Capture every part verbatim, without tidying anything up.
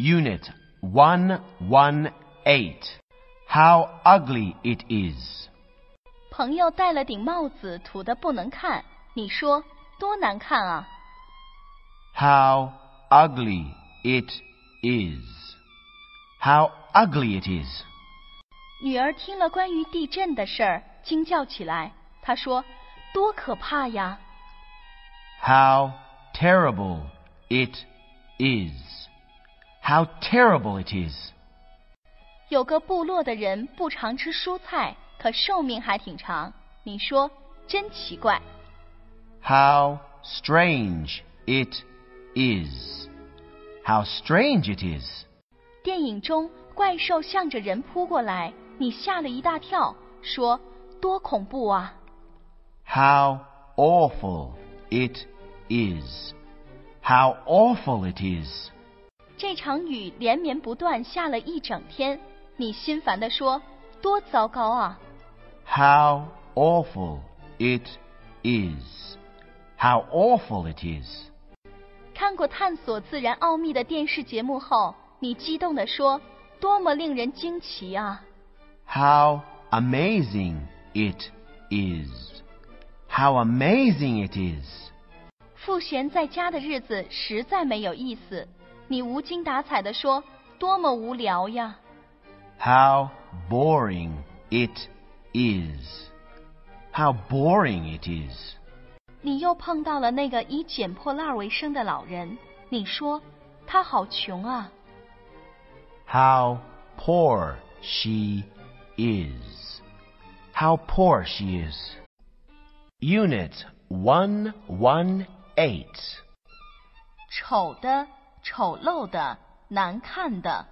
Unit one eighteen. How ugly it is. 朋友戴了顶帽子，土得不能看，你说多难看啊 How ugly it is. How ugly it is. 女儿听了关于地震的事儿，惊叫起来。她说：“多可怕呀 How terrible it is. How terrible it is. 有个部落的人不常吃蔬菜，可寿命还挺长。你说真奇怪。” How strange it is. How strange it is. 电影中怪兽向着人扑过来，你吓了一大跳，说多恐怖啊 How awful it is. How awful it is. 这场雨连绵不断，下了一整天，你心烦地说多糟糕啊 How awful it is. How awful it is. 看过探索自然奥秘的电视节目后，你激动地说多么令人惊奇啊 How amazing it is. How amazing it is. 傅璇在家的日子实在没有意思，你无精打采地说多么无聊呀 How boring it is. How boring it is. 你又碰到了那个以捡破烂为生的老人，你说他好穷啊 How poor she is. How poor she is. Unit one eighteen. 丑的、丑陋的、难看的。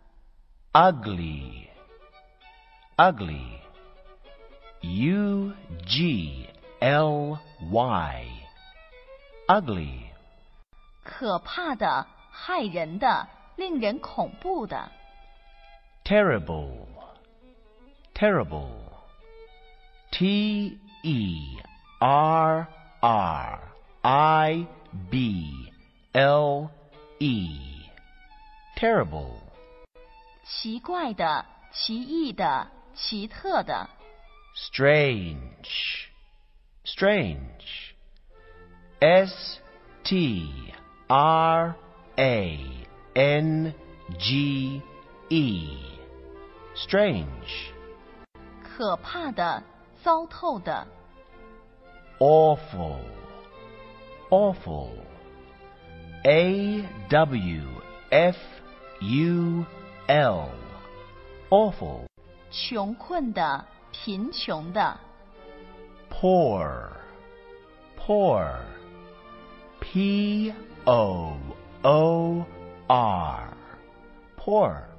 Ugly. Ugly. U G L Y. Ugly. 可怕的、害人的、令人恐怖的。 Terrible. Terrible. T E R R I B L E. Terrible. 奇怪的、奇异的、奇特的。 Strange. Strange. S T R A N G E. Strange. 可怕的、糟透的。 Awful. Awful. A W F U L. Awful. 穷困的、贫穷的。 Poor. Poor. P O O R. Poor.